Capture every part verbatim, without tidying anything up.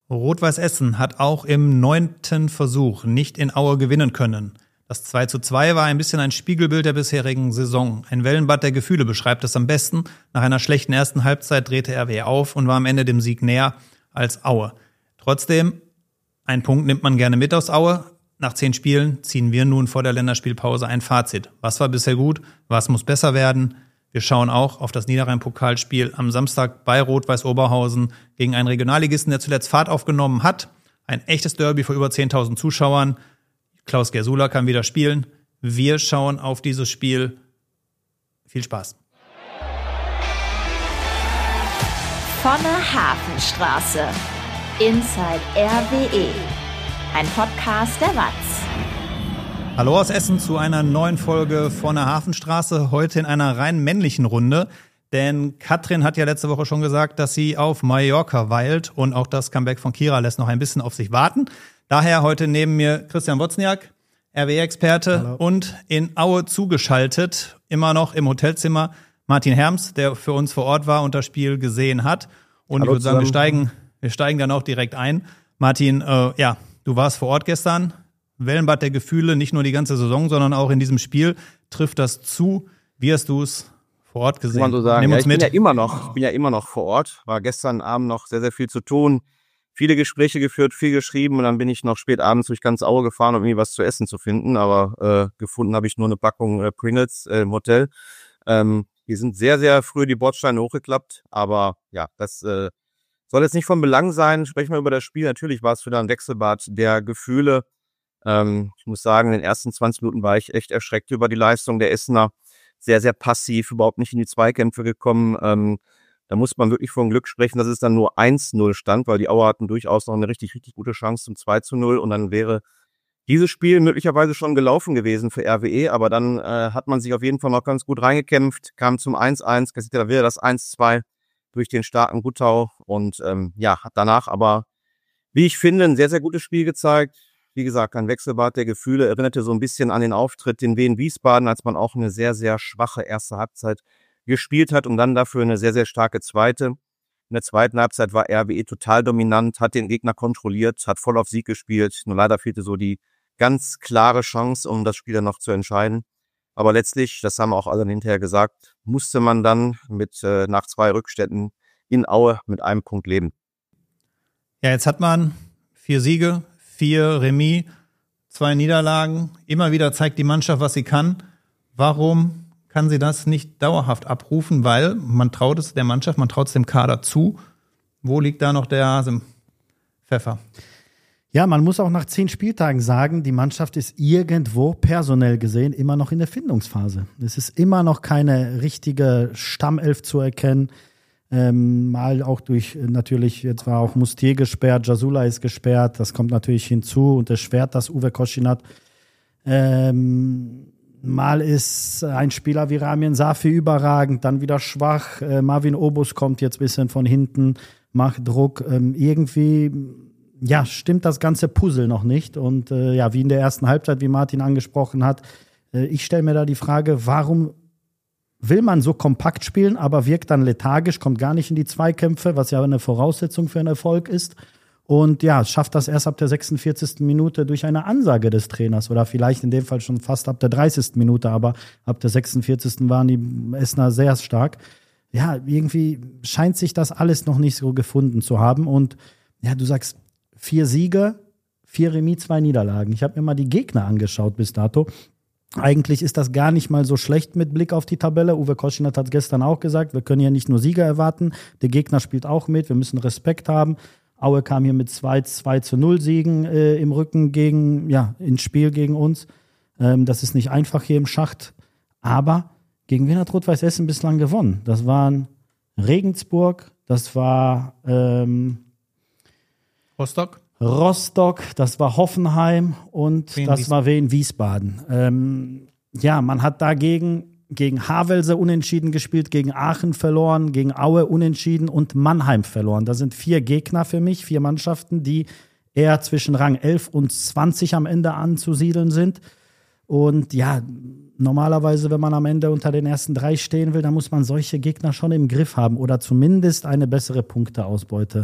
Rot-Weiß Essen hat auch im neunten Versuch nicht in Aue gewinnen können. Das zwei zu zwei war ein bisschen ein Spiegelbild der bisherigen Saison. Ein Wellenbad der Gefühle beschreibt es am besten. Nach einer schlechten ersten Halbzeit drehte R W auf und war am Ende dem Sieg näher als Aue. Trotzdem, ein Punkt nimmt man gerne mit aus Aue. Nach zehn Spielen ziehen wir nun vor der Länderspielpause ein Fazit. Was war bisher gut? Was muss besser werden? Wir schauen auch auf das Niederrhein-Pokalspiel am Samstag bei Rot-Weiß Oberhausen gegen einen Regionalligisten, der zuletzt Fahrt aufgenommen hat. Ein echtes Derby vor über zehntausend Zuschauern. Klaus Gersula kann wieder spielen. Wir schauen auf dieses Spiel. Viel Spaß. Vonne Hafenstraße. Inside R W E. Ein Podcast der W A Z. Hallo aus Essen zu einer neuen Folge von der Hafenstraße, heute in einer rein männlichen Runde, denn Katrin hat ja letzte Woche schon gesagt, dass sie auf Mallorca weilt und auch das Comeback von Kira lässt noch ein bisschen auf sich warten. Daher heute neben mir Christian Wozniak, R W E-Experte. Hallo. Und in Aue zugeschaltet, immer noch im Hotelzimmer, Martin Herms, der für uns vor Ort war und das Spiel gesehen hat. Und Hallo ich würde sagen, wir steigen, wir steigen dann auch direkt ein. Martin, äh, ja, du warst vor Ort gestern. Wellenbad der Gefühle, nicht nur die ganze Saison, sondern auch in diesem Spiel. Trifft das zu? Wie hast du es vor Ort gesehen? Kann man so sagen. Nimm Ja, uns ich mit. bin ja immer noch, ich bin ja immer noch vor Ort. War gestern Abend noch sehr, sehr viel zu tun. Viele Gespräche geführt, viel geschrieben und dann bin ich noch spät abends durch ganz Aue gefahren, um irgendwie was zu essen zu finden. Aber äh, gefunden habe ich nur eine Packung äh, Pringles äh, im Hotel. Ähm, die sind sehr, sehr früh die Bordsteine hochgeklappt. Aber ja, das äh, soll jetzt nicht von Belang sein. Sprechen wir über das Spiel. Natürlich war es wieder ein Wechselbad der Gefühle. Ähm, ich muss sagen, in den ersten zwanzig Minuten war ich echt erschreckt über die Leistung der Essener. Sehr, sehr passiv, überhaupt nicht in die Zweikämpfe gekommen. Ähm, da muss man wirklich von Glück sprechen, dass es dann nur eins null stand, weil die Auer hatten durchaus noch eine richtig, richtig gute Chance zum zwei zu null. Und dann wäre dieses Spiel möglicherweise schon gelaufen gewesen für R W E. Aber dann äh, hat man sich auf jeden Fall noch ganz gut reingekämpft, kam zum eins eins, kassierte da wieder das eins zwei durch den starken Guttau. Und ähm, ja, hat danach aber, wie ich finde, ein sehr, sehr gutes Spiel gezeigt. Wie gesagt, ein Wechselbad der Gefühle, erinnerte so ein bisschen an den Auftritt in Wien Wiesbaden, als man auch eine sehr, sehr schwache erste Halbzeit gespielt hat und dann dafür eine sehr, sehr starke zweite. In der zweiten Halbzeit war R W E total dominant, hat den Gegner kontrolliert, hat voll auf Sieg gespielt. Nur leider fehlte so die ganz klare Chance, um das Spiel dann noch zu entscheiden. Aber letztlich, das haben auch alle hinterher gesagt, musste man dann mit äh, nach zwei Rückständen in Aue mit einem Punkt leben. Ja, jetzt hat man vier Siege, vier Remis, zwei Niederlagen. Immer wieder zeigt die Mannschaft, was sie kann. Warum kann sie das nicht dauerhaft abrufen? Weil man traut es der Mannschaft, man traut es dem Kader zu. Wo liegt da noch der Hase im Pfeffer? Ja, man muss auch nach zehn Spieltagen sagen, die Mannschaft ist irgendwo personell gesehen immer noch in der Findungsphase. Es ist immer noch keine richtige Stammelf zu erkennen. Ähm, mal auch durch, natürlich, jetzt war auch Mustier gesperrt, Jasula ist gesperrt, das kommt natürlich hinzu und erschwert das Uwe Koschinat. Ähm, mal ist ein Spieler wie Ramien Safi überragend, dann wieder schwach, äh, Marvin Obus kommt jetzt ein bisschen von hinten, macht Druck, ähm, irgendwie, ja, stimmt das ganze Puzzle noch nicht und äh, ja, wie in der ersten Halbzeit, wie Martin angesprochen hat, äh, ich stelle mir da die Frage, warum will man so kompakt spielen, aber wirkt dann lethargisch, kommt gar nicht in die Zweikämpfe, was ja eine Voraussetzung für einen Erfolg ist. Und ja, schafft das erst ab der sechsundvierzigsten Minute durch eine Ansage des Trainers oder vielleicht in dem Fall schon fast ab der dreißigsten Minute, aber ab der sechsundvierzigsten waren die Essener sehr stark. Ja, irgendwie scheint sich das alles noch nicht so gefunden zu haben. Und ja, du sagst, vier Siege, vier Remis, zwei Niederlagen. Ich habe mir mal die Gegner angeschaut bis dato. Eigentlich ist das gar nicht mal so schlecht mit Blick auf die Tabelle. Uwe Koschinat hat gestern auch gesagt, wir können ja nicht nur Sieger erwarten, der Gegner spielt auch mit, wir müssen Respekt haben. Aue kam hier mit zwei zu null Siegen äh, im Rücken gegen, ja, ins Spiel gegen uns. Ähm, das ist nicht einfach hier im Schacht, aber gegen wen hat Rot-Weiß Essen bislang gewonnen? Das waren Regensburg, das war ähm, Rostock. Rostock, das war Hoffenheim und Wien das Wiesbaden. war Wien Wiesbaden. Ähm, ja, man hat dagegen gegen Havelse unentschieden gespielt, gegen Aachen verloren, gegen Aue unentschieden und Mannheim verloren. Das sind vier Gegner für mich, vier Mannschaften, die eher zwischen Rang elf und zwanzig am Ende anzusiedeln sind. Und ja, normalerweise, wenn man am Ende unter den ersten drei stehen will, dann muss man solche Gegner schon im Griff haben oder zumindest eine bessere Punkteausbeute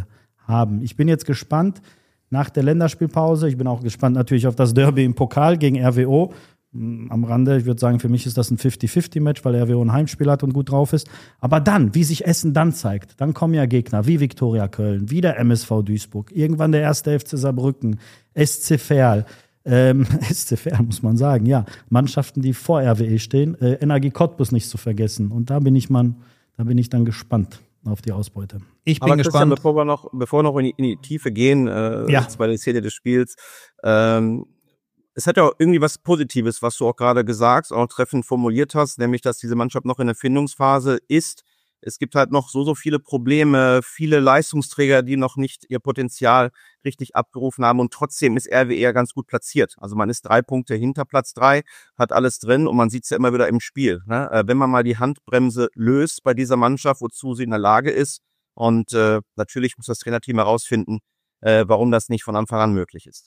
haben. Ich bin jetzt gespannt nach der Länderspielpause. Ich bin auch gespannt natürlich auf das Derby im Pokal gegen R W O. Am Rande, ich würde sagen, für mich ist das ein fünfzig fünfzig Match, weil R W O ein Heimspiel hat und gut drauf ist. Aber dann, wie sich Essen dann zeigt, dann kommen ja Gegner wie Viktoria Köln, wie der M S V Duisburg, irgendwann der erste F C Saarbrücken, S C Verl, ähm, S C Verl muss man sagen, ja, Mannschaften, die vor R W E stehen, äh, Energie Cottbus nicht zu vergessen. Und da bin ich man, da bin ich dann gespannt auf die Ausbeute. Ich bin Aber gespannt. Bevor wir noch, bevor wir noch in die, in die Tiefe gehen, äh, ja. bei der Szene des Spiels, ähm, es hat ja auch irgendwie was Positives, was du auch gerade gesagt, auch treffend formuliert hast, nämlich, dass diese Mannschaft noch in der Findungsphase ist. Es gibt halt noch so, so viele Probleme, viele Leistungsträger, die noch nicht ihr Potenzial richtig abgerufen haben und trotzdem ist R W E ja ganz gut platziert. Also man ist drei Punkte hinter Platz drei, hat alles drin und man sieht es ja immer wieder im Spiel. Ne? Wenn man mal die Handbremse löst bei dieser Mannschaft, wozu sie in der Lage ist und äh, natürlich muss das Trainerteam herausfinden, äh, warum das nicht von Anfang an möglich ist.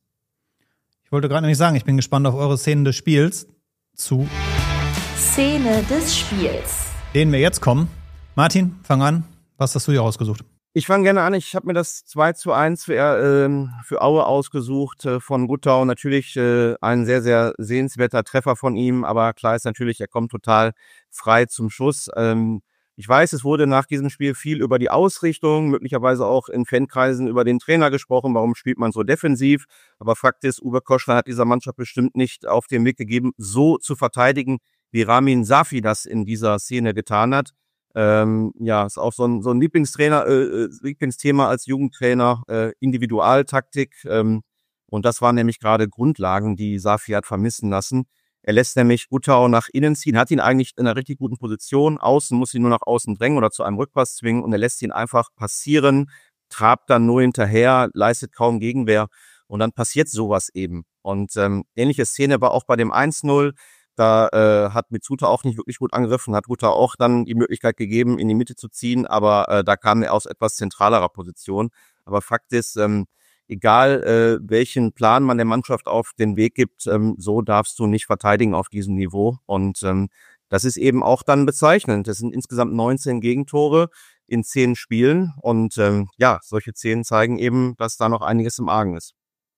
Ich wollte gerade nämlich sagen, ich bin gespannt auf eure Szenen des Spiels zu Szene des Spiels, denen wir jetzt kommen. Martin, fang an. Was hast du hier ausgesucht? Ich fange gerne an. Ich habe mir das zwei zu eins für, äh, für Aue ausgesucht äh, von Guttau. Natürlich äh, ein sehr, sehr sehenswerter Treffer von ihm. Aber klar ist natürlich, er kommt total frei zum Schuss. Ähm, Ich weiß, es wurde nach diesem Spiel viel über die Ausrichtung, möglicherweise auch in Fankreisen über den Trainer gesprochen. Warum spielt man so defensiv? Aber Fakt ist, Uwe Koschner hat dieser Mannschaft bestimmt nicht auf den Weg gegeben, so zu verteidigen, wie Ramin Safi das in dieser Szene getan hat. Ähm, ja, ist auch so ein, so ein Lieblingstrainer, äh, Lieblingsthema als Jugendtrainer, äh, Individualtaktik. Ähm, und das waren nämlich gerade Grundlagen, die Safi hat vermissen lassen. Er lässt nämlich Guttau nach innen ziehen, hat ihn eigentlich in einer richtig guten Position. Außen muss ihn nur nach außen drängen oder zu einem Rückpass zwingen und er lässt ihn einfach passieren, trabt dann nur hinterher, leistet kaum Gegenwehr und dann passiert sowas eben. Und ähm, ähnliche Szene war auch bei dem eins null. Da äh, hat Mitsuta auch nicht wirklich gut angegriffen, hat Guttau auch dann die Möglichkeit gegeben, in die Mitte zu ziehen, aber äh, da kam er aus etwas zentralerer Position. Aber Fakt ist, ähm, egal äh, welchen Plan man der Mannschaft auf den Weg gibt, ähm, so darfst du nicht verteidigen auf diesem Niveau. Und ähm, das ist eben auch dann bezeichnend. Das sind insgesamt neunzehn Gegentore in zehn Spielen. Und ähm, ja, solche Szenen zeigen eben, dass da noch einiges im Argen ist.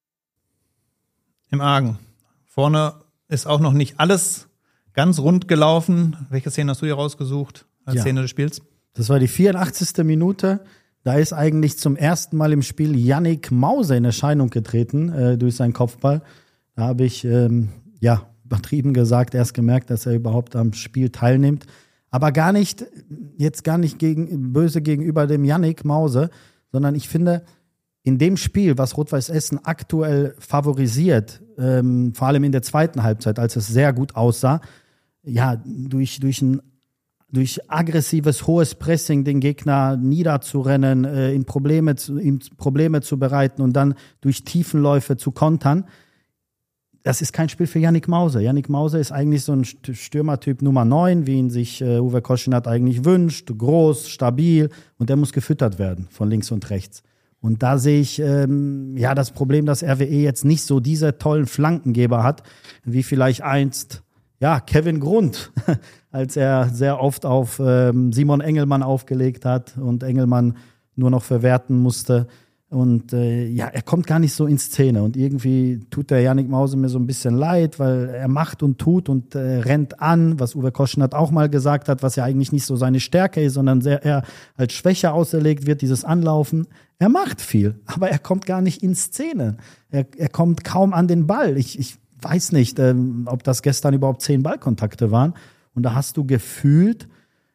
Im Argen. Vorne ist auch noch nicht alles ganz rund gelaufen. Welche Szene hast du hier rausgesucht als ja. Szene des Spiels? Das war die vierundachtzigste Minute. Da ist eigentlich zum ersten Mal im Spiel Yannick Mause in Erscheinung getreten äh, durch seinen Kopfball. Da habe ich, ähm, ja, übertrieben gesagt, erst gemerkt, dass er überhaupt am Spiel teilnimmt. Aber gar nicht, jetzt gar nicht gegen, böse gegenüber dem Yannick Mause, sondern ich finde, in dem Spiel, was Rot-Weiß Essen aktuell favorisiert, ähm, vor allem in der zweiten Halbzeit, als es sehr gut aussah, ja, durch, durch ein durch aggressives, hohes Pressing den Gegner niederzurennen, äh, in Probleme zu, ihm Probleme zu bereiten und dann durch Tiefenläufe zu kontern. Das ist kein Spiel für Yannick Mause. Yannick Mause ist eigentlich so ein Stürmertyp Nummer neun, wie ihn sich äh, Uwe Koschner eigentlich wünscht. Groß, stabil und der muss gefüttert werden von links und rechts. Und da sehe ich ähm, ja das Problem, dass R W E jetzt nicht so diese tollen Flankengeber hat, wie vielleicht einst ja, Kevin Grund, als er sehr oft auf ähm, Simon Engelmann aufgelegt hat und Engelmann nur noch verwerten musste. Und äh, ja, er kommt gar nicht so in Szene. Und irgendwie tut der Yannick Mause mir so ein bisschen leid, weil er macht und tut und äh, rennt an, was Uwe Koschner auch mal gesagt hat, was ja eigentlich nicht so seine Stärke ist, sondern sehr eher als Schwäche auserlegt wird, dieses Anlaufen. Er macht viel, aber er kommt gar nicht in Szene. Er, er kommt kaum an den Ball. Ich, ich weiß nicht, ähm, ob das gestern überhaupt zehn Ballkontakte waren. Und da hast du gefühlt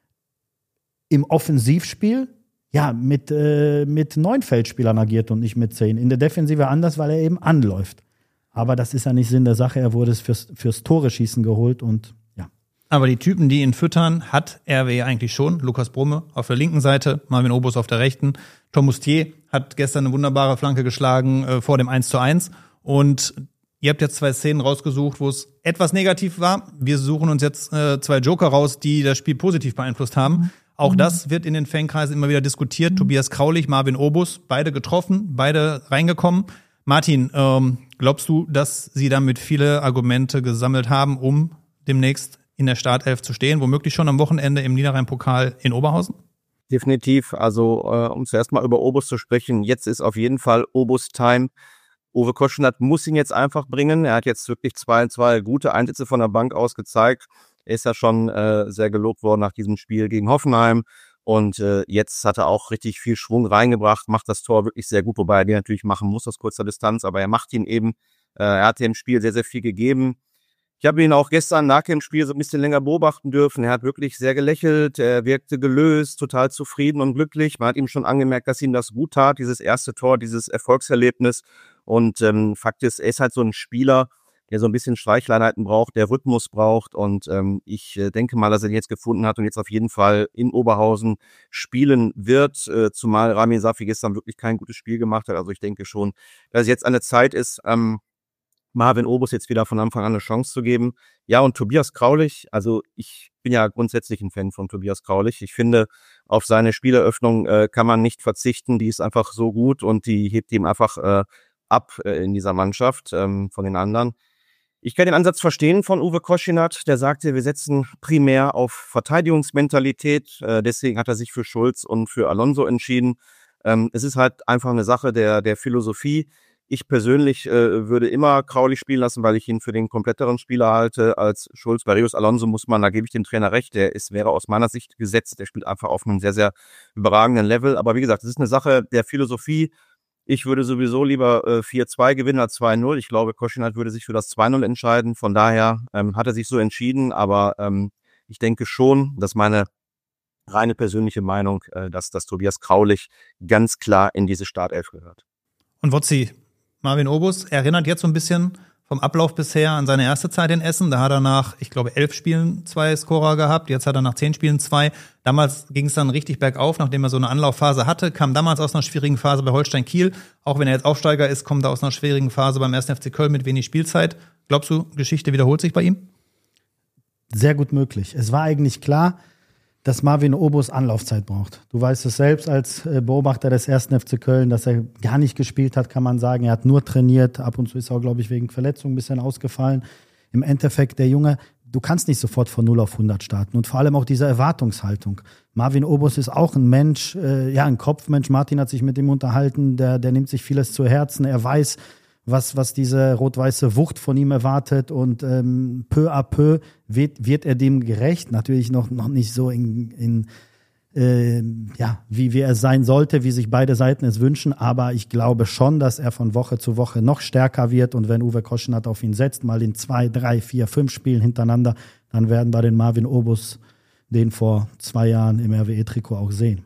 im Offensivspiel ja mit, äh, mit neun Feldspielern agiert und nicht mit zehn. In der Defensive anders, weil er eben anläuft. Aber das ist ja nicht Sinn der Sache. Er wurde fürs, fürs Tore-Schießen geholt und ja. Aber die Typen, die ihn füttern, hat R W E eigentlich schon. Lukas Brumme auf der linken Seite, Marvin Obus auf der rechten. Tom Mustier hat gestern eine wunderbare Flanke geschlagen äh, vor dem eins zu eins. Und ihr habt jetzt zwei Szenen rausgesucht, wo es etwas negativ war. Wir suchen uns jetzt äh, zwei Joker raus, die das Spiel positiv beeinflusst haben. Auch mhm. das wird in den Fankreisen immer wieder diskutiert. Mhm. Tobias Kraulich, Marvin Obus, beide getroffen, beide reingekommen. Martin, ähm, glaubst du, dass sie damit viele Argumente gesammelt haben, um demnächst in der Startelf zu stehen, womöglich schon am Wochenende im Niederrhein-Pokal in Oberhausen? Definitiv. Also äh, um zuerst mal über Obus zu sprechen, jetzt ist auf jeden Fall Obus-Time. Uwe Koschenath muss ihn jetzt einfach bringen. Er hat jetzt wirklich zwei, zwei gute Einsätze von der Bank aus gezeigt. Er ist ja schon äh, sehr gelobt worden nach diesem Spiel gegen Hoffenheim. Und äh, jetzt hat er auch richtig viel Schwung reingebracht, macht das Tor wirklich sehr gut, wobei er den natürlich machen muss aus kurzer Distanz, aber er macht ihn eben. Äh, er hat dem Spiel sehr, sehr viel gegeben. Ich habe ihn auch gestern nach dem Spiel so ein bisschen länger beobachten dürfen. Er hat wirklich sehr gelächelt, er wirkte gelöst, total zufrieden und glücklich. Man hat ihm schon angemerkt, dass ihm das gut tat, dieses erste Tor, dieses Erfolgserlebnis. Und ähm, Fakt ist, er ist halt so ein Spieler, der so ein bisschen Streichleinheiten braucht, der Rhythmus braucht. Und ähm, ich äh, denke mal, dass er ihn jetzt gefunden hat und jetzt auf jeden Fall in Oberhausen spielen wird. Äh, zumal Ramin Safi gestern wirklich kein gutes Spiel gemacht hat. Also ich denke schon, dass es jetzt an der Zeit ist, ähm, Marvin Obus jetzt wieder von Anfang an eine Chance zu geben. Ja, und Tobias Kraulich, also ich bin ja grundsätzlich ein Fan von Tobias Kraulich. Ich finde, auf seine Spieleröffnung äh, kann man nicht verzichten. Die ist einfach so gut und die hebt ihm einfach äh, ab äh, in dieser Mannschaft ähm, von den anderen. Ich kann den Ansatz verstehen von Uwe Koschenath, der sagte, wir setzen primär auf Verteidigungsmentalität. Äh, deswegen hat er sich für Schulz und für Alonso entschieden. Ähm, es ist halt einfach eine Sache der, der Philosophie. Ich persönlich äh, würde immer Kraulich spielen lassen, weil ich ihn für den kompletteren Spieler halte als Schulz. Bei Reus Alonso muss man, da gebe ich dem Trainer recht, der ist, wäre aus meiner Sicht gesetzt. Der spielt einfach auf einem sehr, sehr überragenden Level. Aber wie gesagt, es ist eine Sache der Philosophie. Ich würde sowieso lieber äh, vier zwei gewinnen als zwei null. Ich glaube, Koschenath würde sich für das zwei null entscheiden. Von daher ähm, hat er sich so entschieden. Aber ähm, ich denke schon, dass meine reine persönliche Meinung, äh, dass, dass Tobias Kraulich ganz klar in diese Startelf gehört. Und Wotzi, Marvin Obus erinnert jetzt so ein bisschen vom Ablauf bisher an seine erste Zeit in Essen. Da hat er nach, ich glaube, elf Spielen zwei Scorer gehabt. Jetzt hat er nach zehn Spielen zwei. Damals ging es dann richtig bergauf, nachdem er so eine Anlaufphase hatte. Kam damals aus einer schwierigen Phase bei Holstein Kiel. Auch wenn er jetzt Aufsteiger ist, kommt er aus einer schwierigen Phase beim ersten F C Köln mit wenig Spielzeit. Glaubst du, Geschichte wiederholt sich bei ihm? Sehr gut möglich. Es war eigentlich klar, dass Marvin Obus Anlaufzeit braucht. Du weißt es selbst als Beobachter des ersten F C Köln, dass er gar nicht gespielt hat, kann man sagen. Er hat nur trainiert. Ab und zu ist er, glaube ich, wegen Verletzung ein bisschen ausgefallen. Im Endeffekt, der Junge, du kannst nicht sofort von null auf hundert starten. Und vor allem auch diese Erwartungshaltung. Marvin Obus ist auch ein Mensch, äh, ja, ein Kopfmensch. Martin hat sich mit ihm unterhalten. Der, der nimmt sich vieles zu Herzen. Er weiß, was, was diese rot-weiße Wucht von ihm erwartet und ähm, peu à peu wird, wird er dem gerecht. Natürlich noch, noch nicht so in, in äh, ja, wie, wie er sein sollte, wie sich beide Seiten es wünschen, aber ich glaube schon, dass er von Woche zu Woche noch stärker wird und wenn Uwe Koschenath auf ihn setzt, mal in zwei, drei, vier, fünf Spielen hintereinander, dann werden wir den Marvin Obus, den vor zwei Jahren im R W E-Trikot auch sehen.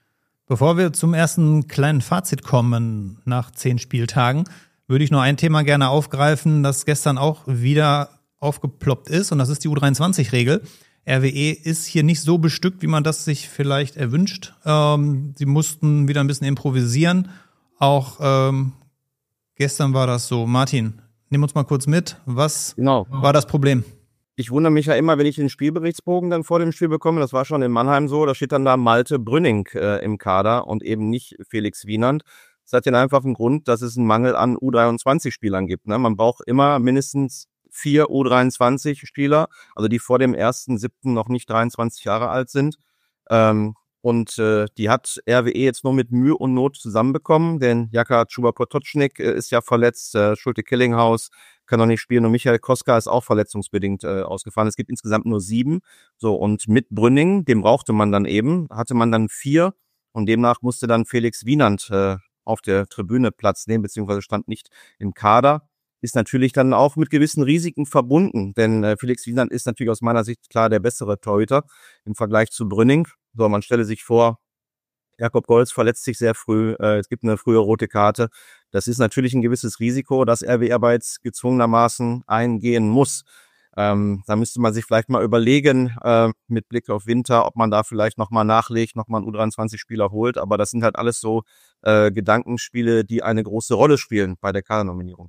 Bevor wir zum ersten kleinen Fazit kommen nach zehn Spieltagen, würde ich nur ein Thema gerne aufgreifen, das gestern auch wieder aufgeploppt ist, und das ist die U dreiundzwanzig-Regel. R W E ist hier nicht so bestückt, wie man das sich vielleicht erwünscht. Ähm, sie mussten wieder ein bisschen improvisieren. Auch ähm, gestern war das so. Martin, nimm uns mal kurz mit. Was genau. war das Problem? Ich wundere mich ja immer, wenn ich den Spielberichtsbogen dann vor dem Spiel bekomme. Das war schon in Mannheim so. Da steht dann da Malte Brünning äh, im Kader und eben nicht Felix Wienand. Das hat den einfachen Grund, dass es einen Mangel an U dreiundzwanzig-Spielern gibt. Ne? Man braucht immer mindestens vier U dreiundzwanzig-Spieler, also die vor dem ersten siebten noch nicht dreiundzwanzig Jahre alt sind. Ähm, und äh, die hat R W E jetzt nur mit Mühe und Not zusammenbekommen, denn Jaka Chuba-Potocznik äh, ist ja verletzt, äh, Schulte Killinghaus kann noch nicht spielen und Michael Koska ist auch verletzungsbedingt äh, ausgefallen. Es gibt insgesamt nur sieben. So, und mit Brünning, dem brauchte man dann eben, hatte man dann vier und demnach musste dann Felix Wienand äh, auf der Tribüne Platz nehmen, beziehungsweise stand nicht im Kader, ist natürlich dann auch mit gewissen Risiken verbunden, denn äh, Felix Wienand ist natürlich aus meiner Sicht klar der bessere Torhüter im Vergleich zu Brünning. So, man stelle sich vor, Jakob Golz verletzt sich sehr früh, äh, es gibt eine frühe rote Karte. Das ist natürlich ein gewisses Risiko, das R W E aber jetzt gezwungenermaßen eingehen muss. Ähm, da müsste man sich vielleicht mal überlegen, äh, mit Blick auf Winter, ob man da vielleicht nochmal nachlegt, nochmal einen U dreiundzwanzig-Spieler holt. Aber das sind halt alles so äh, Gedankenspiele, die eine große Rolle spielen bei der Kadernominierung.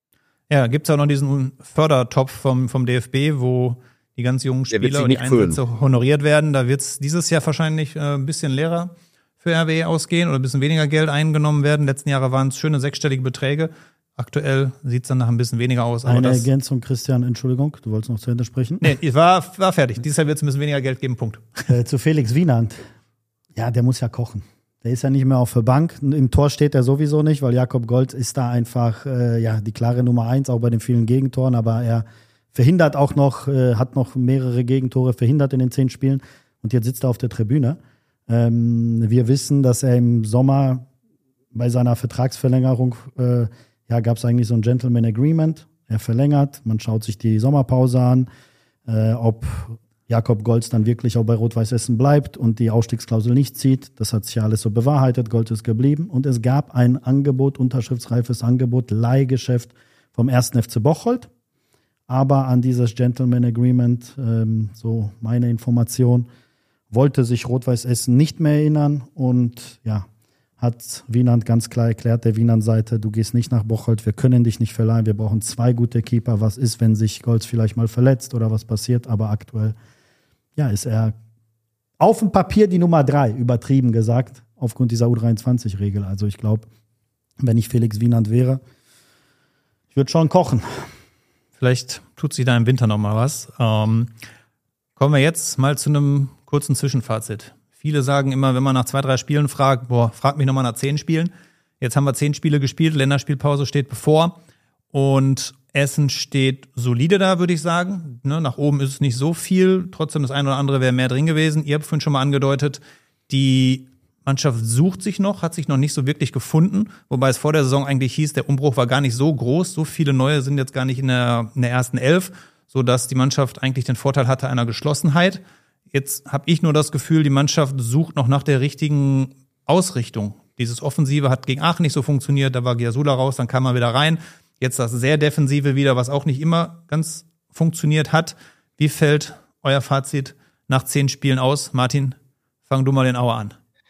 Ja, gibt's auch noch diesen Fördertopf vom, vom D F B, wo die ganz jungen Spieler und die Einsätze füllen. honoriert werden. Da wird's dieses Jahr wahrscheinlich äh, ein bisschen leerer für R W E ausgehen oder ein bisschen weniger Geld eingenommen werden. Letzten Jahre waren es schöne sechsstellige Beträge. Aktuell sieht's dann nach ein bisschen weniger aus. Aber Eine das Ergänzung, Christian, Entschuldigung, du wolltest noch zu Ende sprechen? Nee, ich war, war fertig. Dieses Jahr wird's ein bisschen weniger Geld geben, Punkt. Äh, zu Felix Wienand. Ja, der muss ja kochen. Der ist ja nicht mehr auf der Bank. Im Tor steht er sowieso nicht, weil Jakob Golz ist da einfach äh, ja die klare Nummer eins, auch bei den vielen Gegentoren. Aber er verhindert auch noch, äh, hat noch mehrere Gegentore verhindert in den zehn Spielen. Und jetzt sitzt er auf der Tribüne. Ähm, wir wissen, dass er im Sommer bei seiner Vertragsverlängerung, äh, ja, gab es eigentlich so ein Gentleman Agreement. Er verlängert, man schaut sich die Sommerpause an, äh, ob Jakob Golz dann wirklich auch bei Rot-Weiß Essen bleibt und die Ausstiegsklausel nicht zieht. Das hat sich ja alles so bewahrheitet. Golz ist geblieben. Und es gab ein Angebot, unterschriftsreifes Angebot, Leihgeschäft vom ersten F C Bocholt. Aber an dieses Gentleman Agreement, ähm, so meine Information, wollte sich Rot-Weiß Essen nicht mehr erinnern. Und ja, hat Wienand ganz klar erklärt, der Wienand-Seite, du gehst nicht nach Bocholt, wir können dich nicht verleihen. Wir brauchen zwei gute Keeper. Was ist, wenn sich Golz vielleicht mal verletzt oder was passiert? Aber aktuell ja, ist er auf dem Papier die Nummer drei, übertrieben gesagt, aufgrund dieser U dreiundzwanzig-Regel. Also ich glaube, wenn ich Felix Wienand wäre, ich würde schon kochen. Vielleicht tut sich da im Winter noch mal was. Ähm, kommen wir jetzt mal zu einem kurzen Zwischenfazit. Viele sagen immer, wenn man nach zwei, drei Spielen fragt, boah, frag mich noch mal nach zehn Spielen. Jetzt haben wir zehn Spiele gespielt, Länderspielpause steht bevor und Essen steht solide da, würde ich sagen. Ne, nach oben ist es nicht so viel. Trotzdem das eine oder andere wäre mehr drin gewesen. Ihr habt vorhin schon mal angedeutet, die Mannschaft sucht sich noch, hat sich noch nicht so wirklich gefunden. Wobei es vor der Saison eigentlich hieß, der Umbruch war gar nicht so groß. So viele Neue sind jetzt gar nicht in der, in der ersten Elf, sodass die Mannschaft eigentlich den Vorteil hatte einer Geschlossenheit. Jetzt habe ich nur das Gefühl, die Mannschaft sucht noch nach der richtigen Ausrichtung. Dieses Offensive hat gegen Aachen nicht so funktioniert. Da war Giasula raus, dann kam er wieder rein. Jetzt das sehr Defensive wieder, was auch nicht immer ganz funktioniert hat. Wie fällt euer Fazit nach zehn Spielen aus? Martin, fang du mal den Auer an.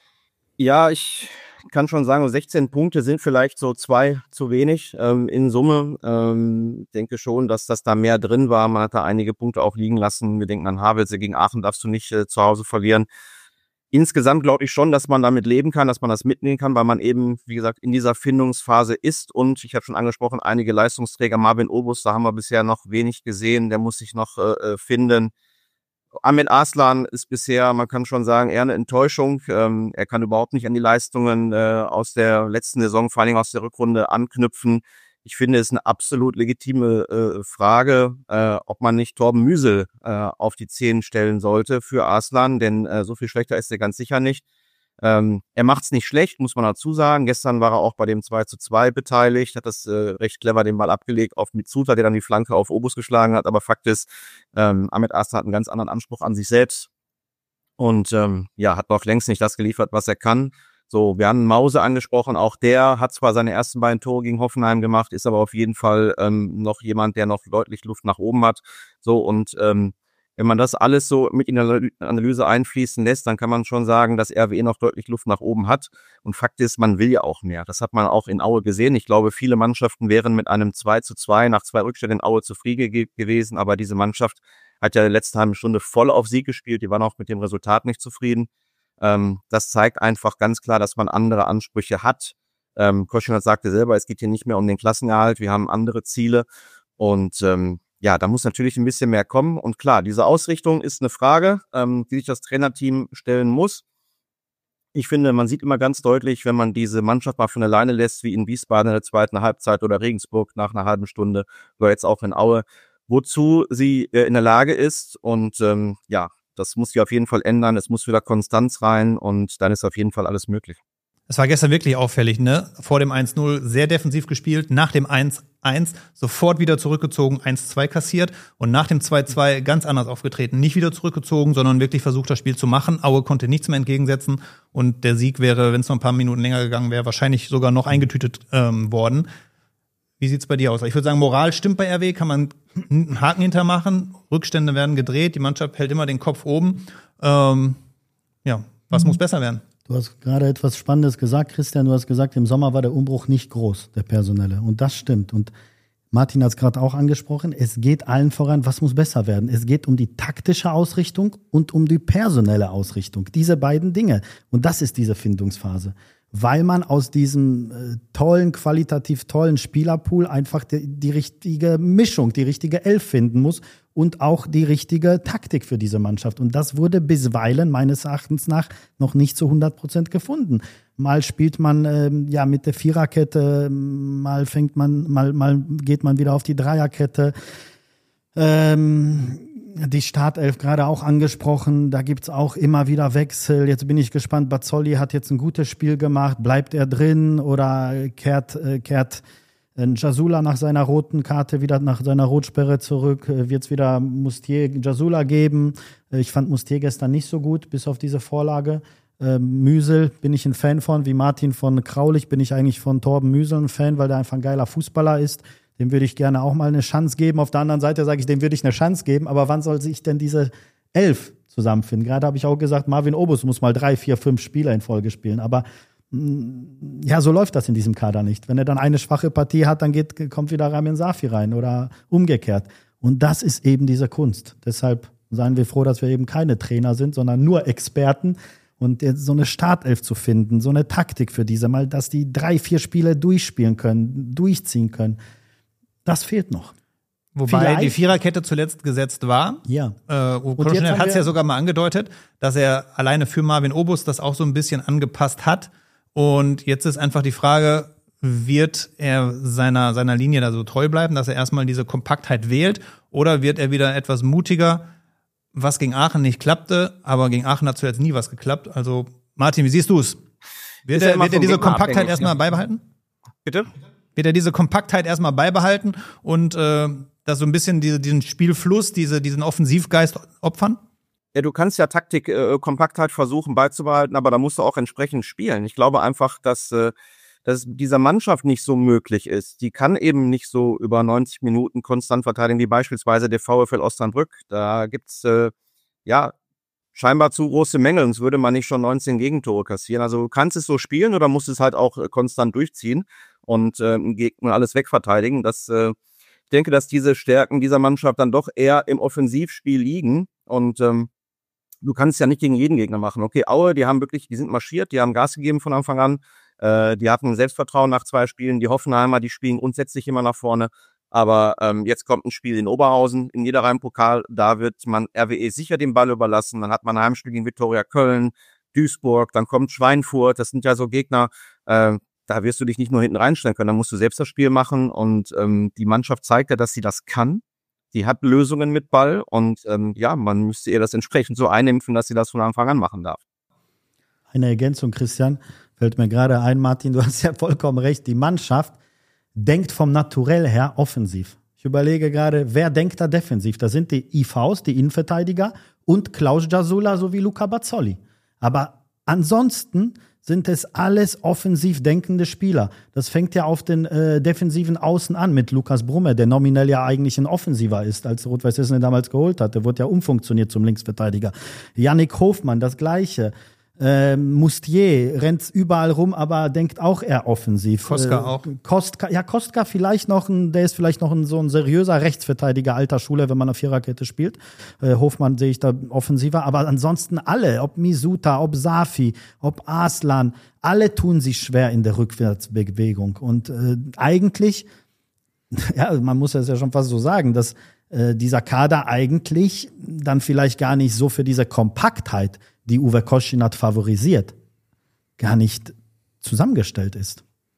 Ja, ich kann schon sagen, sechzehn Punkte sind vielleicht so zwei zu wenig ähm, in Summe. Ähm, denke schon, dass das da mehr drin war. Man hat da einige Punkte auch liegen lassen. Wir denken an Havelse, gegen Aachen darfst du nicht äh, zu Hause verlieren. Insgesamt glaube ich schon, dass man damit leben kann, dass man das mitnehmen kann, weil man eben, wie gesagt, in dieser Findungsphase ist. Und ich habe schon angesprochen, einige Leistungsträger, Marvin Obus, da haben wir bisher noch wenig gesehen, der muss sich noch äh, finden. Ahmed Arslan ist bisher, man kann schon sagen, eher eine Enttäuschung. Ähm, er kann überhaupt nicht an die Leistungen äh, aus der letzten Saison, vor allen Dingen aus der Rückrunde, anknüpfen. Ich finde, es ist eine absolut legitime äh, Frage, äh, ob man nicht Torben Müsel äh, auf die Zehn stellen sollte für Arslan, denn äh, so viel schlechter ist er ganz sicher nicht. Ähm, er macht's nicht schlecht, muss man dazu sagen. Gestern war er auch bei dem zwei zu zwei beteiligt, hat das äh, recht clever den Ball abgelegt auf Mitsuta, der dann die Flanke auf Obus geschlagen hat. Aber Fakt ist, ähm, Ahmed Arslan hat einen ganz anderen Anspruch an sich selbst und ähm, ja, hat noch längst nicht das geliefert, was er kann. So, wir haben Mause angesprochen, auch der hat zwar seine ersten beiden Tore gegen Hoffenheim gemacht, ist aber auf jeden Fall ähm, noch jemand, der noch deutlich Luft nach oben hat. So, und ähm, wenn man das alles so mit in der Analyse einfließen lässt, dann kann man schon sagen, dass R W E noch deutlich Luft nach oben hat. Und Fakt ist, man will ja auch mehr. Das hat man auch in Aue gesehen. Ich glaube, viele Mannschaften wären mit einem zwei zu zwei nach zwei Rückständen in Aue zufrieden ge- gewesen, aber diese Mannschaft hat ja letzte halbe Stunde voll auf Sieg gespielt, die waren auch mit dem Resultat nicht zufrieden. Ähm, das zeigt einfach ganz klar, dass man andere Ansprüche hat. Ähm, Koschinat sagte selber, es geht hier nicht mehr um den Klassenerhalt, wir haben andere Ziele und ähm, ja, da muss natürlich ein bisschen mehr kommen. Und klar, diese Ausrichtung ist eine Frage, ähm, die sich das Trainerteam stellen muss. Ich finde, man sieht immer ganz deutlich, wenn man diese Mannschaft mal von alleine lässt, wie in Wiesbaden in der zweiten Halbzeit oder Regensburg nach einer halben Stunde oder jetzt auch in Aue, wozu sie äh, in der Lage ist. Und ähm, ja, das muss sich auf jeden Fall ändern. Es muss wieder Konstanz rein und dann ist auf jeden Fall alles möglich. Es war gestern wirklich auffällig, ne? Vor dem eins null sehr defensiv gespielt, nach dem eins eins sofort wieder zurückgezogen, eins zwei kassiert und nach dem zwei zwei ganz anders aufgetreten. Nicht wieder zurückgezogen, sondern wirklich versucht, das Spiel zu machen. Aue konnte nichts mehr entgegensetzen und der Sieg wäre, wenn es noch ein paar Minuten länger gegangen wäre, wahrscheinlich sogar noch eingetütet ähm, worden. Wie sieht's bei dir aus? Ich würde sagen, Moral stimmt bei R W, kann man einen Haken hintermachen, Rückstände werden gedreht, die Mannschaft hält immer den Kopf oben. Ähm, ja, was mhm. muss besser werden? Du hast gerade etwas Spannendes gesagt, Christian. Du hast gesagt, im Sommer war der Umbruch nicht groß, der personelle. Und das stimmt. Und Martin hat es gerade auch angesprochen. Es geht allen voran, was muss besser werden? Es geht um die taktische Ausrichtung und um die personelle Ausrichtung. Diese beiden Dinge. Und das ist diese Findungsphase. weil man aus diesem äh, tollen, qualitativ tollen Spielerpool einfach die, die richtige Mischung, die richtige Elf finden muss und auch die richtige Taktik für diese Mannschaft. Und das wurde bisweilen meines Erachtens nach noch nicht zu hundert Prozent gefunden. Mal spielt man ähm, ja mit der Viererkette, mal fängt man, mal, mal geht man wieder auf die Dreierkette. Ähm, die Startelf gerade auch angesprochen, da gibt's auch immer wieder Wechsel. Jetzt bin ich gespannt, Bazzoli hat jetzt ein gutes Spiel gemacht. Bleibt er drin oder kehrt, äh, kehrt Jasula nach seiner roten Karte wieder nach seiner Rotsperre zurück? Wird es wieder Mustier Jasula geben? Ich fand Mustier gestern nicht so gut, bis auf diese Vorlage. Ähm, Müsel bin ich ein Fan von, wie Martin von Kraulich bin ich eigentlich von Torben Müsel ein Fan, weil der einfach ein geiler Fußballer ist. Dem würde ich gerne auch mal eine Chance geben. Auf der anderen Seite sage ich, dem würde ich eine Chance geben. Aber wann soll sich denn diese Elf zusammenfinden? Gerade habe ich auch gesagt, Marvin Obus muss mal drei, vier, fünf Spieler in Folge spielen. Aber mh, ja, so läuft das in diesem Kader nicht. Wenn er dann eine schwache Partie hat, dann geht, kommt wieder Ramin Safi rein oder umgekehrt. Und das ist eben diese Kunst. Deshalb seien wir froh, dass wir eben keine Trainer sind, sondern nur Experten. Und jetzt so eine Startelf zu finden, so eine Taktik für diese mal, dass die drei, vier Spiele durchspielen können, durchziehen können. Das fehlt noch. Wobei Vielleicht. die Viererkette zuletzt gesetzt war. Ja. Äh, Koschner hat es ja sogar mal angedeutet, dass er alleine für Marvin Obus das auch so ein bisschen angepasst hat. Und jetzt ist einfach die Frage, wird er seiner, seiner Linie da so treu bleiben, dass er erstmal diese Kompaktheit wählt? Oder wird er wieder etwas mutiger, was gegen Aachen nicht klappte? Aber gegen Aachen hat zuletzt nie was geklappt. Also Martin, wie siehst du es? Wird er, wird er diese Kompaktheit erstmal beibehalten? Bitte? Wird er diese Kompaktheit erstmal beibehalten und äh, da so ein bisschen diese, diesen Spielfluss, diese, diesen Offensivgeist opfern? Ja, du kannst ja Taktik, äh, Kompaktheit versuchen beizubehalten, aber da musst du auch entsprechend spielen. Ich glaube einfach, dass, äh, dass es dieser Mannschaft nicht so möglich ist. Die kann eben nicht so über neunzig Minuten konstant verteidigen, wie beispielsweise der VfL Osnabrück. Da gibt's äh, ja scheinbar zu große Mängel, sonst würde man nicht schon neunzehn Gegentore kassieren. Also du kannst es so spielen oder musst es halt auch äh, konstant durchziehen und äh, im Gegner alles wegverteidigen. Das, äh, ich denke, dass diese Stärken dieser Mannschaft dann doch eher im Offensivspiel liegen und ähm, du kannst ja nicht gegen jeden Gegner machen. Okay, Aue, die haben wirklich, die sind marschiert, die haben Gas gegeben von Anfang an, äh, die hatten Selbstvertrauen nach zwei Spielen, die Hoffenheimer, die spielen grundsätzlich immer nach vorne, aber ähm, jetzt kommt ein Spiel in Oberhausen, im Niederrhein-Pokal, da wird man R W E sicher den Ball überlassen, dann hat man ein Heimspiel gegen Viktoria Köln, Duisburg, dann kommt Schweinfurt, das sind ja so Gegner, äh, da wirst du dich nicht nur hinten reinstellen können, da musst du selbst das Spiel machen und ähm, die Mannschaft zeigt ja, dass sie das kann. Die hat Lösungen mit Ball und ähm, ja, man müsste ihr das entsprechend so einimpfen, dass sie das von Anfang an machen darf. Eine Ergänzung, Christian, fällt mir gerade ein, Martin, du hast ja vollkommen recht, die Mannschaft denkt vom Naturell her offensiv. Ich überlege gerade, wer denkt da defensiv? Da sind die I Vs, die Innenverteidiger und Klaus Jasula sowie Luca Bazzoli. Aber ansonsten sind es alles offensiv denkende Spieler. Das fängt ja auf den äh, defensiven Außen an mit Lukas Brumme, der nominell ja eigentlich ein Offensiver ist, als Rot-Weiß Essen ihn damals geholt hat. Der wurde ja umfunktioniert zum Linksverteidiger. Yannick Hofmann, das Gleiche. Ähm, Mustier rennt überall rum, aber denkt auch eher offensiv. Kostka äh, auch. Kostka, ja, Kostka vielleicht noch ein, der ist vielleicht noch ein, so ein seriöser Rechtsverteidiger alter Schule, wenn man auf Viererkette spielt. Äh, Hofmann sehe ich da offensiver, aber ansonsten alle, ob Misuta, ob Safi, ob Arslan, alle tun sich schwer in der Rückwärtsbewegung. Und äh, eigentlich, ja, man muss das ja schon fast so sagen, dass äh, dieser Kader eigentlich dann vielleicht gar nicht so für diese Kompaktheit, die Uwe Koschinat favorisiert, gar nicht zusammengestellt ist.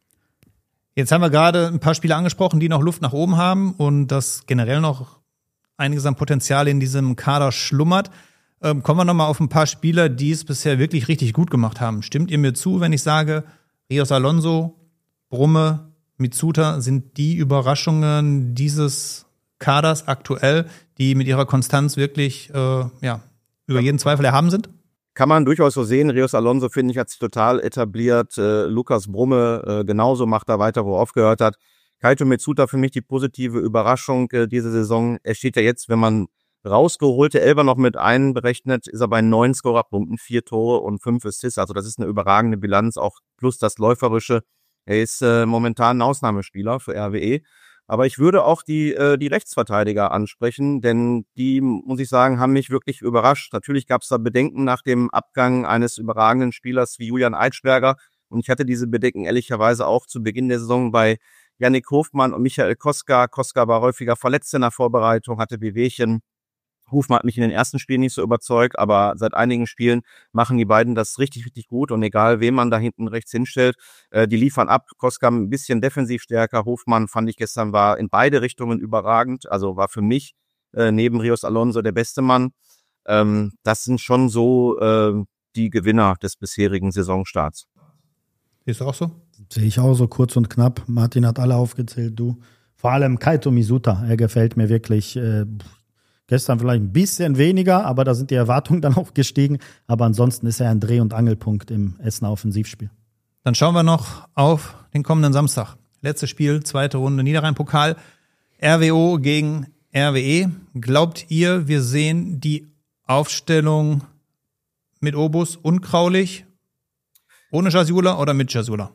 Jetzt haben wir gerade ein paar Spiele angesprochen, die noch Luft nach oben haben und dass generell noch einiges an Potenzial in diesem Kader schlummert. Ähm, kommen wir nochmal auf ein paar Spieler, die es bisher wirklich richtig gut gemacht haben. Stimmt ihr mir zu, wenn ich sage, Rios Alonso, Brumme, Mitsuta sind die Überraschungen dieses Kaders aktuell, die mit ihrer Konstanz wirklich äh, ja, über jeden Zweifel erhaben sind? Kann man durchaus so sehen. Rios Alonso, finde ich, hat sich total etabliert. Äh, Lukas Brumme äh, genauso, macht da weiter, wo er aufgehört hat. Kaito Mitsuta für mich die positive Überraschung äh, diese Saison. Er steht ja jetzt, wenn man rausgeholte Elfer noch mit einberechnet, ist er bei neun Scorerpunkten, vier Tore und fünf Assists. Also das ist eine überragende Bilanz, auch plus das Läuferische. Er ist äh, momentan ein Ausnahmespieler für R W E. Aber ich würde auch die äh, die Rechtsverteidiger ansprechen, denn die, muss ich sagen, haben mich wirklich überrascht. Natürlich gab es da Bedenken nach dem Abgang eines überragenden Spielers wie Julian Eitschberger, Und ich hatte diese Bedenken ehrlicherweise auch zu Beginn der Saison bei Yannick Hofmann und Michael Koska. Koska war häufiger verletzt in der Vorbereitung, hatte Wehwehchen. Hofmann hat mich in den ersten Spielen nicht so überzeugt, aber seit einigen Spielen machen die beiden das richtig, richtig gut. Und egal, wen man da hinten rechts hinstellt, äh, die liefern ab. Koska ein bisschen defensiv stärker. Hofmann, fand ich gestern, war in beide Richtungen überragend. Also war für mich äh, neben Rios Alonso der beste Mann. Ähm, das sind schon so äh, die Gewinner des bisherigen Saisonstarts. Ist auch so? Sehe ich auch so, kurz und knapp. Martin hat alle aufgezählt, du. Vor allem Kaito Misuta, er gefällt mir wirklich. Äh, Gestern vielleicht ein bisschen weniger, aber da sind die Erwartungen dann auch gestiegen. Aber ansonsten ist er ein Dreh- und Angelpunkt im Essener Offensivspiel. Dann schauen wir noch auf den kommenden Samstag. Letztes Spiel, zweite Runde Niederrhein-Pokal. R W O gegen R W E. Glaubt ihr, wir sehen die Aufstellung mit Obus und Kraulich ohne Jasula oder mit Jasula?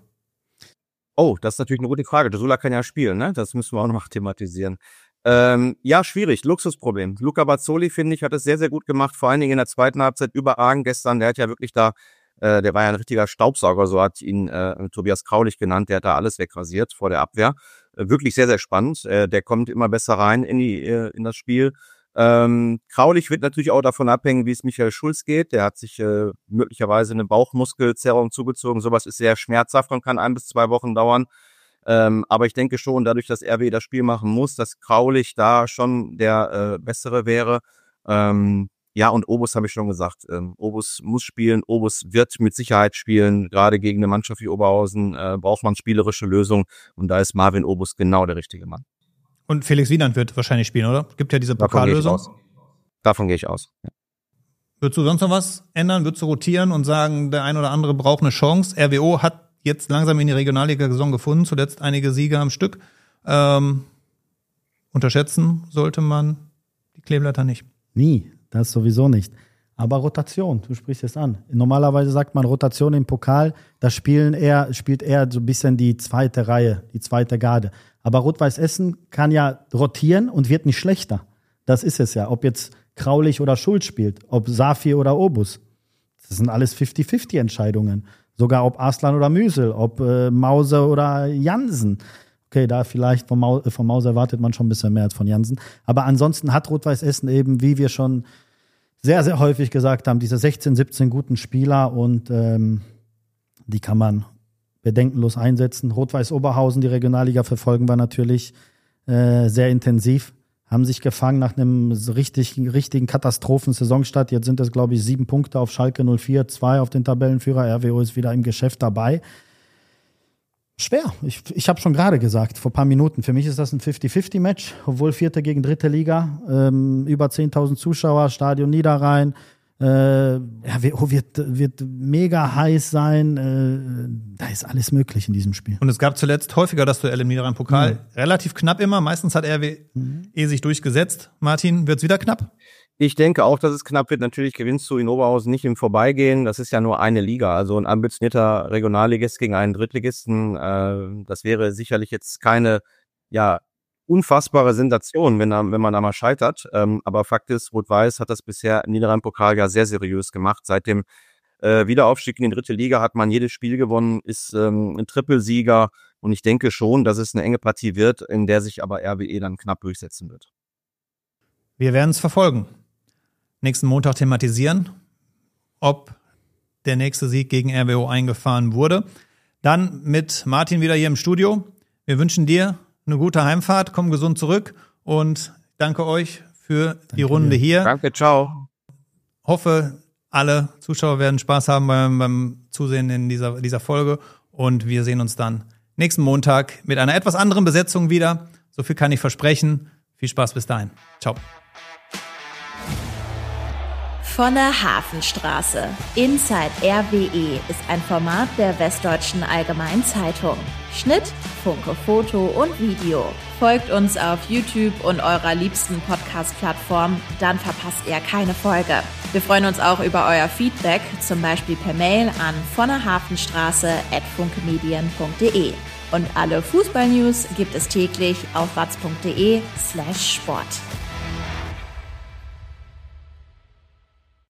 Oh, das ist natürlich eine gute Frage. Jasula kann ja spielen, ne? Das müssen wir auch noch thematisieren. Ähm, ja, schwierig, Luxusproblem. Luca Bazzoli, finde ich, hat es sehr, sehr gut gemacht, vor allen Dingen in der zweiten Halbzeit überragend gestern. Der hat ja wirklich da, äh, der war ja ein richtiger Staubsauger, so hat ihn äh, Tobias Kraulich genannt, der hat da alles wegrasiert vor der Abwehr. Äh, wirklich sehr, sehr spannend. Äh, der kommt immer besser rein in die äh, in das Spiel. Ähm, Kraulich wird natürlich auch davon abhängen, wie es Michael Schulz geht. Der hat sich äh, möglicherweise eine Bauchmuskelzerrung zugezogen. Sowas ist sehr schmerzhaft und kann ein bis zwei Wochen dauern. Ähm, aber ich denke schon, dadurch, dass R W E das Spiel machen muss, dass Kraulich da schon der äh, Bessere wäre. Ähm, ja, und Obus habe ich schon gesagt. Ähm, Obus muss spielen, Obus wird mit Sicherheit spielen. Gerade gegen eine Mannschaft wie Oberhausen äh, braucht man spielerische Lösungen. Und da ist Marvin Obus genau der richtige Mann. Und Felix Wieland wird wahrscheinlich spielen, oder? Gibt ja diese Pokallösung. Davon gehe ich aus. Ja. Würdest du sonst noch was ändern? Würdest du rotieren und sagen, der ein oder andere braucht eine Chance? R W O hat jetzt langsam in die Regionalliga-Saison gefunden, zuletzt einige Siege am Stück. Ähm, unterschätzen sollte man die Kleeblätter nicht. Nie, das sowieso nicht. Aber Rotation, du sprichst es an. Normalerweise sagt man Rotation im Pokal, da spielen eher, spielt eher so ein bisschen die zweite Reihe, die zweite Garde. Aber Rot-Weiß Essen kann ja rotieren und wird nicht schlechter. Das ist es ja. Ob jetzt Kraulich oder Schulz spielt, ob Safi oder Obus. Das sind alles fünfzig fünfzig Entscheidungen. Sogar ob Arslan oder Müsel, ob äh, Mause oder Jansen. Okay, da vielleicht von, Mau- von Mause erwartet man schon ein bisschen mehr als von Jansen. Aber ansonsten hat Rot-Weiß Essen eben, wie wir schon sehr, sehr häufig gesagt haben, diese sechzehn, siebzehn guten Spieler und ähm, die kann man bedenkenlos einsetzen. Rot-Weiß Oberhausen, die Regionalliga verfolgen wir natürlich äh, sehr intensiv. Haben sich gefangen nach einem richtig, richtigen Katastrophen-Saisonstart. Jetzt sind es, glaube ich, sieben Punkte auf Schalke null vier, zwei auf den Tabellenführer. R W O ist wieder im Geschäft dabei. Schwer. Ich, ich habe schon gerade gesagt, vor ein paar Minuten, für mich ist das ein fünfzig fünfzig Match, obwohl vierte gegen dritte Liga, ähm, über zehntausend Zuschauer, Stadion Niederrhein. Äh, R W O wird, wird mega heiß sein. Äh, da ist alles möglich in diesem Spiel. Und es gab zuletzt häufiger das Duell im Niederrhein-Pokal. Mhm. Relativ knapp immer. Meistens hat R W E mhm. sich durchgesetzt. Martin, wird's wieder knapp? Ich denke auch, dass es knapp wird. Natürlich gewinnst du in Oberhausen nicht im Vorbeigehen. Das ist ja nur eine Liga. Also ein ambitionierter Regionalligist gegen einen Drittligisten. Äh, das wäre sicherlich jetzt keine, ja, unfassbare Sensation, wenn, wenn man da mal scheitert. Ähm, aber Fakt ist, Rot-Weiß hat das bisher im Niederrhein-Pokal ja sehr seriös gemacht. Seit dem äh, Wiederaufstieg in die dritte Liga hat man jedes Spiel gewonnen, ist ähm, ein Trippelsieger. Und ich denke schon, dass es eine enge Partie wird, in der sich aber R W E dann knapp durchsetzen wird. Wir werden es verfolgen. Nächsten Montag thematisieren, ob der nächste Sieg gegen R W O eingefahren wurde. Dann mit Martin wieder hier im Studio. Wir wünschen dir eine gute Heimfahrt, komm gesund zurück und danke euch für danke die Runde dir. hier. Danke, ciao. Hoffe, alle Zuschauer werden Spaß haben beim, beim Zusehen in dieser, dieser Folge und wir sehen uns dann nächsten Montag mit einer etwas anderen Besetzung wieder. So viel kann ich versprechen. Viel Spaß bis dahin. Ciao. Von der Hafenstraße. Inside R W E ist ein Format der Westdeutschen Allgemeinen Zeitung. Schnitt, Funke, Foto und Video. Folgt uns auf YouTube und eurer liebsten Podcast-Plattform, dann verpasst ihr keine Folge. Wir freuen uns auch über euer Feedback, zum Beispiel per Mail an von der Hafenstraße at funkemedien punkt de. Und alle Fußball-News gibt es täglich auf watz punkt de slash sport.